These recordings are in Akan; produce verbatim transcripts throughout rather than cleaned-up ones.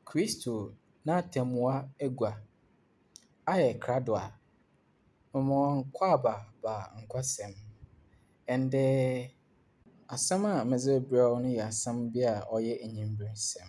Kristo n'atemmua agua ayɛ krado a ɔma nkɔaba ba nkɔsɛm. Ɛndɛ asɛm a medze rebrɛ wo no yɛ asɛm bi a ɔyɛ enyimberesɛm.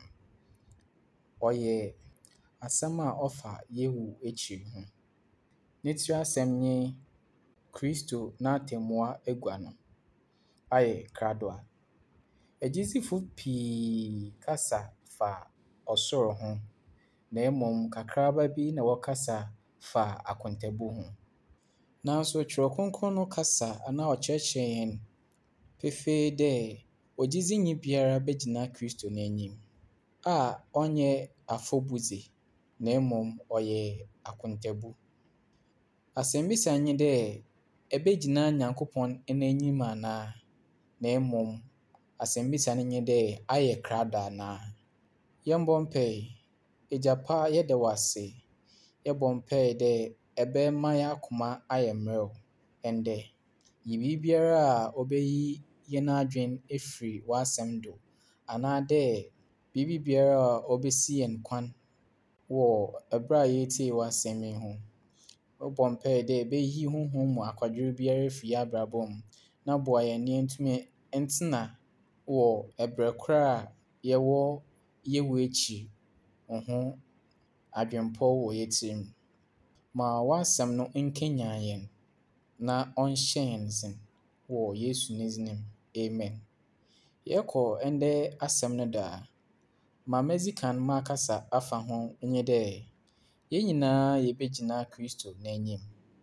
Ɔyɛ asɛm a ɔfa Yehu ekyir ho. Ne tsir asɛm nye Kristo n'atemmua agua no ayɛ krado a agyidzefo pii kasa fa ɔsoro ho, na mmom kakraba bi na wɔkasa fa akontabu ho. Nanso Kyerɛw Kronkron no kasa anaa ɔkyerɛkyerɛ hɛn pefee dɛ ogyidzinyi biara begyina Kristo n'enyim a ɔnnyɛ afɔbudze, na mmom ɔyɛ akontabu. Asɛmmisa nye dɛ ebegyina Nyankopɔn n'enyim anaa, na mmom asɛmmisa no nye dɛ ayɛ krado anaa. Yɛmbɔ mpae. Egyapa yɛda wo ase. Yɛbɔ mpae dɛ ɛbɛma yɛn akoma ayɛ mmerɛw ndɛ. Yi biribiara a obeyi yɛn adwen efiri w'asɛm do, anaa dɛ biribi biara a obesi yɛn kwan wɔ ɛberɛ a yɛretsie w'asɛm yi ho. Mobɔ mpae dɛ ebeyiyi honhom mu akwadworɔ biara efi yɛn abrabɔ mu, na boa yɛn na yentumi ntsena wɔ ɛberɛ kor a yɛwɔ Yehu ekyir ho adwempɔw wɔ hɛn tsir mu. Ma w'asɛm no nkanyan hɛn na ɔnhyɛ hɛn nsen wɔ Yesu ne dzin mu. Amen. Yɛkɔ ndɛ asɛm no do a, ma medzi kan makasa afa ho nye dɛ hɛn nyinaa yebegyina Kristo n'enyim.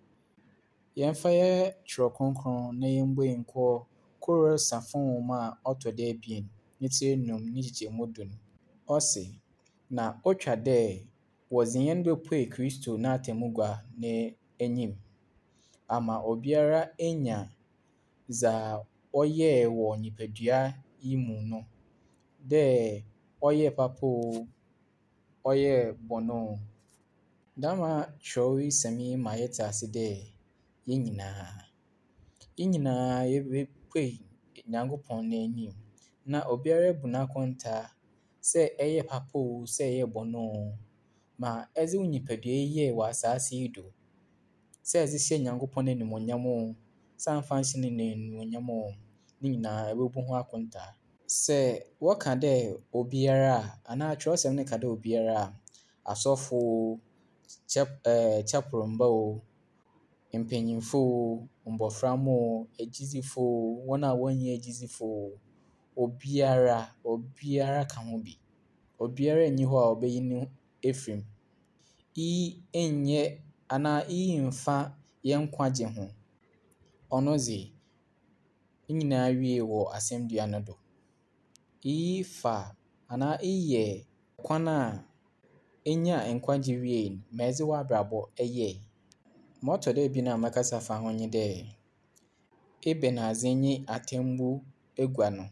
Yɛmfa hɛn Kyerɛw Kronkron na yɛmbue nkɔ Kolosafo nwoma a ɔtɔ do ebien, ne tsir enum ne nkyɛmu du no. Ɔse, na otwa dɛ wɔdze hɛn bepuee Kristo n'atemmugua n'enyim ama obiara enya dza ɔyɛɛ wɔ nyimpadua yi mu no, dɛ ɔyɛɛ papa o, ɔyɛɛ bɔn o. Dɛm kyerɛwsɛm yi ma yɛtse ase dɛ hɛn nyinaa, hɛn nyinaa yebepuee Nyankopɔn n'enyim, na obiara ebu n'akontaa sɛ ɛyɛ papa o, sɛ ɛyɛ bɔn o, ma ɛdze wo nyimpadua yi yɛe wɔ asaase yi do, sɛ ɛdze hyɛɛ Nyankopɔn animuonyam o, sɛ ammfa annhyɛ no animuonyam o, ne nyinaa ibobu ho akontaa. Sɛ wɔka dɛ obiara a, anaa Kyerɛwsɛm no ka dɛ obiara a, asɔfo o, kyɛp ɛɛɛ kyɛporomba o, mpanyimfo o, mboframba o, egyidzefo o, hɔn a wɔnnyɛ egyidzefo o, obiara, obiara ka ho bi. Obiara nnyi hɔ a obeyi no efiri mu. Iyi nnyɛ anaa iyi mmfa hɛn nkwagye ho. Ɔno dze, ne nyinaa wiee wɔ asɛmdua no do. Iyi fa anaa iyi yɛ kwan a enyaa nkwagye wiei no, ma ɛdze w'abrabɔ yɛe. Ma ɔtɔ do ebien a mɛkasa afa ho nye dɛ ebɛnadze nye atemmu agua no.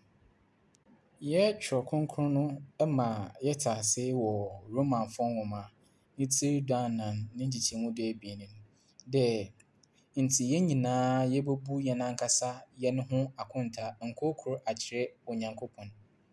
Hɛn Kyerɛw Kronkron no ma yɛtse ase wɔ Romafo nwoma ne tsir duanan ne nkyɛmu du ebien mu dɛ ntsi hɛn nyinaa yebebu hɛn ankasa hɛn ho akontaa nkorkor akyerɛ Onyankopɔn.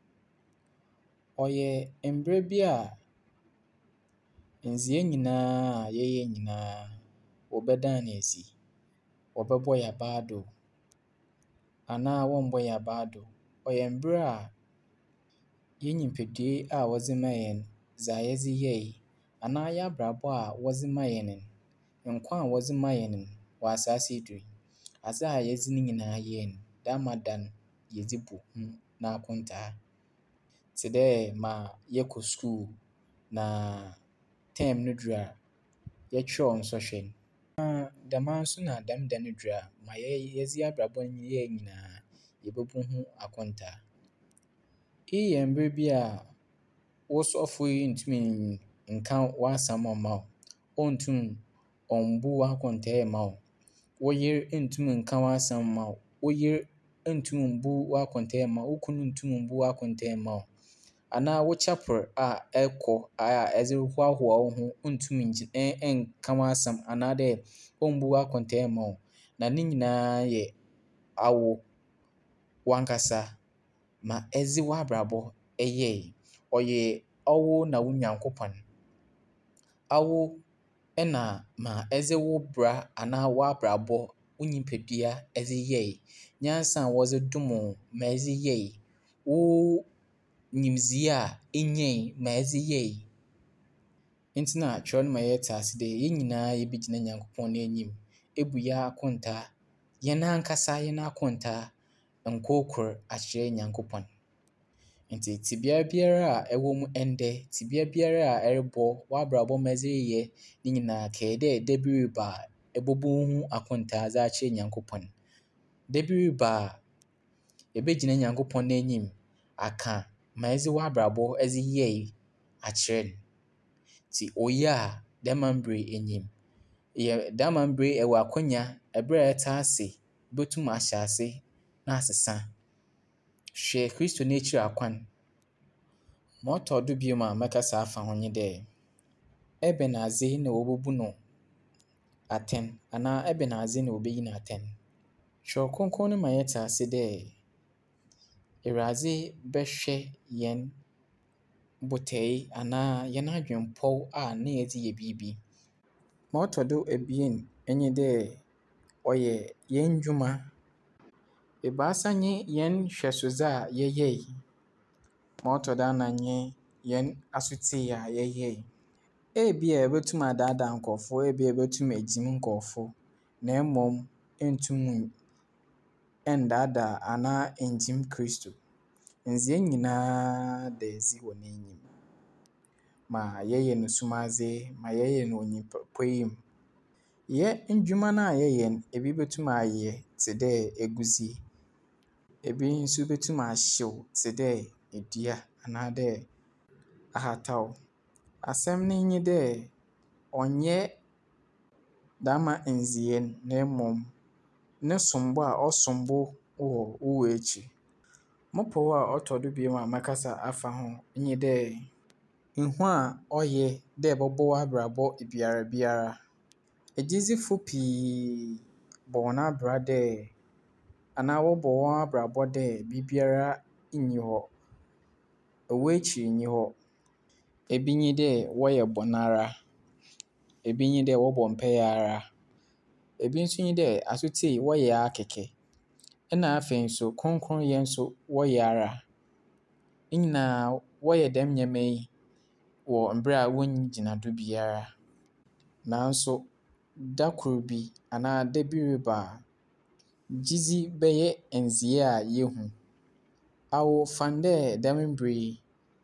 Ɔyɛ mber bi a ndzeyɛɛ nyinaa a yɛyɛ nyinaa wɔbɛdan no esi. Wɔbɛbɔ hɛn abaw do anaa wɔmmbɔ hɛn abaw do. Ɔyɛ mber a hɛn nyimpadua a wɔdze maa hɛn, dza yɛdze yɛe, anaa hɛn abrabɔ a wɔdze maa hɛn no, nkwa a wɔdze maa hɛn no wɔ asaase yi do yi, adze a yɛdze ne nyinaa yɛe no, dɛm ada no yɛdze bu ho n'akontaa. Tse dɛ ma yɛkɔ skuul na term no dur a, yɛkyerɛw nsɔhwɛ no. Na dɛmara so na dɛm da no dur a, ma yɛdze hɛn abrabɔ yɛe nyinaa yebebu ho akontaa. Iyi yɛ mber bi a wo sɔfo yi nntum nnka w'asɛm mma wo. Onntum ɔmmbu w'akontaa mma wo. Wo yer nntum nnka w'asɛm mma wo. Wo yer nntum mmbu w'akontaa mma wo. Wo kun nntum mmbu w'akontaa mma wo. Anaa wo kyɛpor a ɛkɔ a ɛdze hoahoa wo ho nntum nngye ɛn nnka w'asɛm anaa dɛ ommbu w'akontaa mma wo. Na ne nyinaa yɛ awo w'ankasa ma ɛdze w'abrabɔ yɛe. Ɔyɛ ɔwo na wo Nyankopɔn. Awo ɛna ma ɛdze wo bra anaa w'abrabɔ, wo nyimpadua ɛdze yɛe. Nyansa a wɔdze dom wo ma ɛdze yɛe. Wo nyimdzee a inyae ma ɛdze yɛe. Ntsi na kyerɛw no ma yɛtse ase dɛ hɛn nyinaa yebegyina Nyankopɔn enyim ebu hɛn akontaa, hɛn ankasa hɛn akontaa nkɔw kor akyerɛ Nyankopɔn. Ntsi tsebea biara a ɛwɔ mu ndɛ, tsebea biara a ɛrobɔ, w'abrabɔ ma ɛdze reyɛ ne nyinaa kae dɛ da bi reba a ɛbɛbɔ wo ho akontaa dze akyerɛ Nyankopɔn. Da bi reba a yebegyina Nyankopɔn enyim aka ma ɛdze w'abrabɔ ɛdze yɛe akyerɛ no. Ntsi oye a dɛmba mber yi enyim. Yɛ dɛmba mber yi ɛwɔ akwanya ber a ɛtse ase botum ahyɛ ase na asesa. Hwɛ Kristo n'ekyir akwan. Ma ɔtɔ do bio a mɛkasa afa ho nye dɛ, ɛbɛnadze na wobobu no atɛn anaa ɛbɛnadze na wobeyi no atɛn. Kyerɛw Krɔnkrɔn no ma yɛtse ase dɛ Ewuradze bɛhwɛ hɛn botae anaa hɛn adwenpɔw a na yɛdze yɛ biribi. Ma ɔtɔ do ebien nye dɛ ɔyɛ hɛn ndwuma. Ebiasa nye hɛn nhwɛsodze a yɛyɛe. Ma ɔtɔ do anan nye hɛn asetsei a yɛyɛe. Ebi a yebotum adaadaa nkorɔfo, ebi a yebotum egyim nkorɔfo, na mbom enntum nndaadaa anaa enngyim Kristo. Ndze hɛn nyinaa da edzi wɔ n'enyim. Ma yɛyɛ no sumadze, ma yɛyɛ no onyimpa pa yi mu. Hɛn ndwuma no a yɛyɛ no, ebi botum ayɛ tse dɛ egudze, ebi so botum ahyew tse dɛ dua anaa dɛ ahataw. Asɛm no nye dɛ ɔnnyɛ dɛmba ndzeyɛɛ no na mbom ne sombo a ɔsom bo wɔ wo ekyir. Mopɔw a ɔtɔ do bio a mɛkasa afa ho nye dɛ hu a ɔyɛ dɛ ɛbɛbɔ w'abrabɔ ebiarabiara. Egyidzefo pii bɔ hɔn abra dɛ anaa wɔbɔ hɔn abrabɔ dɛ biribiara nnyi hɔ, owu ekyir nnyi hɔ. Ebi nye dɛ wɔyɛ bɔn ara, ebi nye dɛ wɔbɔ mpɛyɛ ara, ebi so nye dɛ asetsei wɔyɛ ara kɛkɛ, nna afei so krɔnkrɔnyɛ so wɔyɛ ara. Ne nyinaa wɔyɛ dɛm ndzɛmba yi wɔ ber a wonnyi gyinado biara. Naaso da kor bi anaa da bi reba a, gyedzi bɛyɛ ndzeyɛɛ a yehu. Awo fan dɛ dɛm ber yi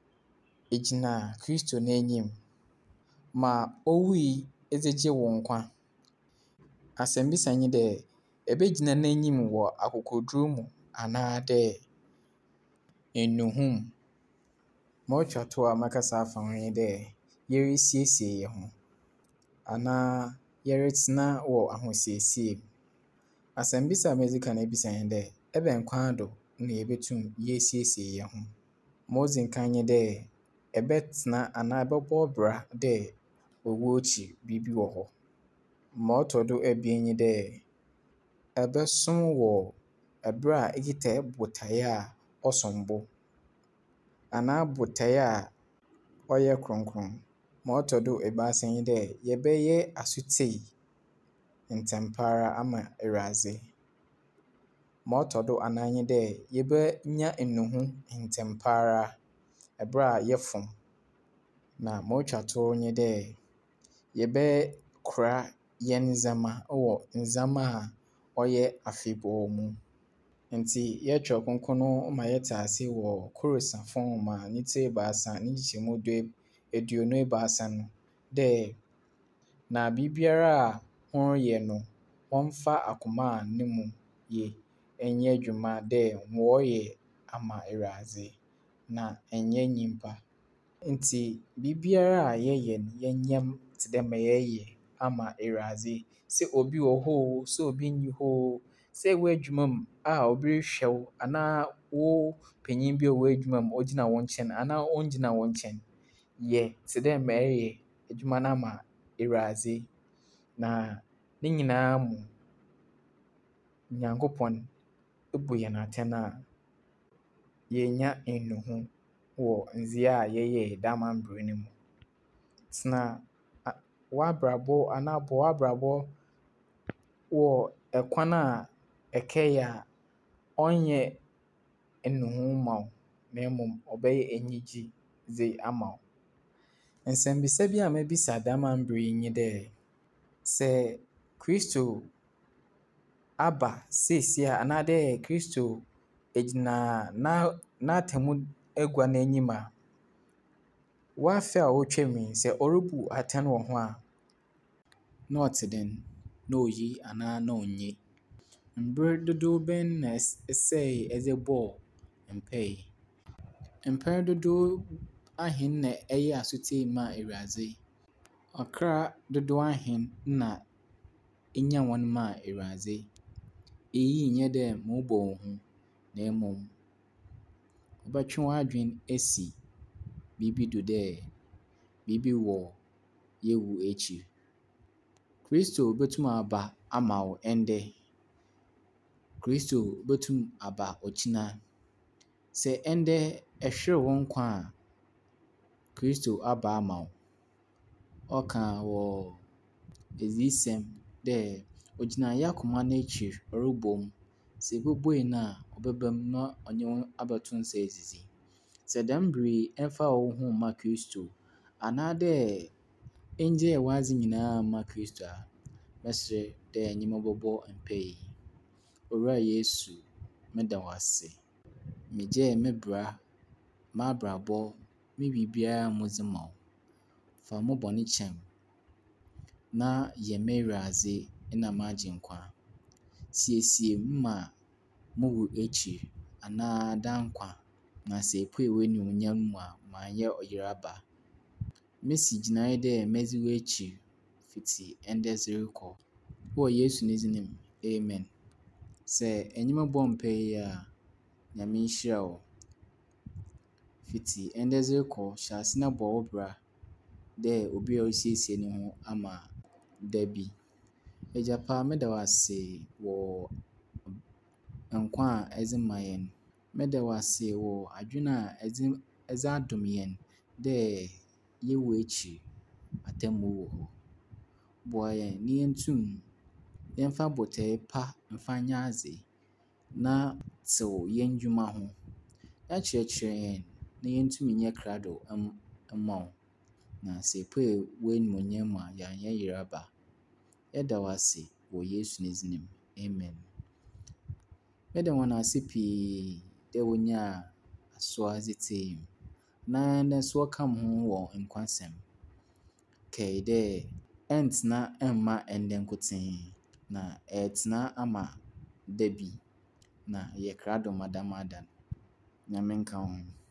egyina Kristo n'enyim ma owui dze gye wo nkwa. Asɛmbisa nye dɛ ebegyina n'enyim wɔ akokodur mu anaa dɛ nnuho mu. Ma otwa tow a mɛkasa afa ho nye dɛ yerisiesie hɛn ho anaa yɛretsena wɔ ahosiesie mu. Asɛmbisa a medzi kan ebisa nye dɛ ebɛn kwan do na yebotum yesiesie hɛn ho. Ma odzi kan nye dɛ ɛbɛtsena anaa ɛbɛbɔ bra dɛ owu ekyir biribi wɔ hɔ. Ma ɔtɔ do ebien nye dɛ ɛbɛsom wɔ ber a ekita botae a ɔsom bo anaa botae a ɔyɛ krɔnkrɔn. Ma ɔtɔ do ebiasa nye dɛ yɛbɛyɛ asetsei ntsɛm para ama Ewuradze. Ma ɔtɔ do anan nye dɛ yebenya nnuho ntsɛm para ber a yɛfom. Na ma otwa tow nye dɛ yɛbɛkora hɛn ndzɛmba wɔ ndzɛmba a ɔyɛ afebɔɔ mu. Ntsi yɛkyerɛw Krɔnkrɔn no ma yɛtse ase wɔ Korintsafo nwoma ne tsir ebiasa ne nkyekyɛmu du eduonu ebiasa no dɛ na biribiara a wɔreyɛ no wɔmfa akoma a no mu ye nyɛ edwuma dɛ wɔreyɛ ama Ewuradze na nnyɛ nyimpa. Ntsi biribiara a yɛyɛ no yɛnyɛ tse dɛ ma yɛreyɛ ama Ewuradze. Sɛ obi wɔ hɔ o, sɛ obi nnyi hɔ o, sɛ ewɔ edwuma mu a obi rehwɛ wo anaa wo panyin bi a ɔwɔ edwuma mu ogyina wo nkyɛn anaa onngyina wo nkyɛn, yɛ tse dɛ ma ɛreyɛ edwuma no ama Ewuradze. Na ne nyinaa mu Nyankopɔn ebu hɛn atɛn a yenya nnuho wɔ ndzeɛ a yɛyɛɛ da amambere no mu. Tsena a w'abrabɔ anaa bɔ w'abrabɔ wɔ kwan a ɛkɛyɛ a ɔnnyɛ nnuho mma wo na mmom ɔbɛyɛ enyigye ama wo. Nsɛmbisa bi a mebisa da amambere yi nye dɛ, sɛ Kristo aba seesei a anaa dɛ Kristo egyina n'a n'atemmuagua n'enyim a, w'afe a otwam yi, sɛ ɔrebu atɛn wɔ ho a, na ɔtse dɛn? Na oye anaa na onnye? Mber dodow bɛn na ɛsɛe ɛdze bɔɔ mpae? Mpɛn dodow ahen na ɛyɛɛ asotwe maa Ewurade? Ɔkra dodow ahen na enyaa hɔn maa Ewurade? Eyi nnyɛ dɛ morobɔ wo hu, na mmom wobɛtwe w'adwen esi biribi do dɛ biribi wɔ y'ewu ekyir. Kristo botum aba ama wo ndɛ. Kristo botum aba ɔkyena. Sɛ ndɛ ɛhwer wo nkwa a, Kristo aba ama wo. Ɔka wɔ Adiyisɛm dɛ ogyina yɛn akoma n'ekyir ɔrobɔ mu. Sɛ yebobue no a, ɔbɛba mu na ɔnye wo abɛto nsa edzidzi. Sɛ dɛm ber yi ɛmmfa wo ho mma Kristo anaa dɛ enngyae w'adze nyinaa mma Kristo a, mɛserɛ dɛ enye me bɔbɔ mpae. Owura Yesu, meda wo ase. Megyae me bra, m'abrabɔ, me biribiara mu dze ma wo. Fa mo bɔne kyɛ me na yɛ m'Ewuradze na m'Agyenkwa. Siesie me ma mowu ekyir anaa da nkwa, na sɛ epuei w'enuonyam mu a, manyɛ ɔyarba. Misi gyinae dɛ medzi w'ekyir fitsi ndɛ dze rokɔ. Wɔ Yesu ne dzin mu, amen. Sɛ enye me bɔ mpae yi a, Nyame nhyira wo. Fitsi ndɛ dze rokɔ, hyɛ ase na bɔ wo bra dɛ obi a ɔresiesie ne ho ama da bi. Agya pa, meda wo ase wɔ nkwa a ɛdze ma hɛn. Meda wo ase wɔ adwen a ɛdze ɛdze adom hɛn dɛ yɛwu ekyir, atemmu wɔ hɔ. Boa hɛn na yentum yɛmfa botae pa mfa nyɛ adze na tsew hɛn ndwuma ho, na kyerɛkyerɛ hɛn na yentum nyɛ krado mma wo. Na sɛ epuei w'enuonyam mu a, yɛannyɛ yarba. Yɛda wo ase wɔ Yesu ne dzin mu, amen. Meda hɔn ase pii dɛ wonyaa asowa dze tsie me, na ndɛ so wɔka mo ho wɔ nkwasɛm. Kae dɛ ɛnntsena mma ndɛ nkotsee, na ɛtsena ama da bi, na yɛ krado mma dɛm ada no. Nyame nka wo ho.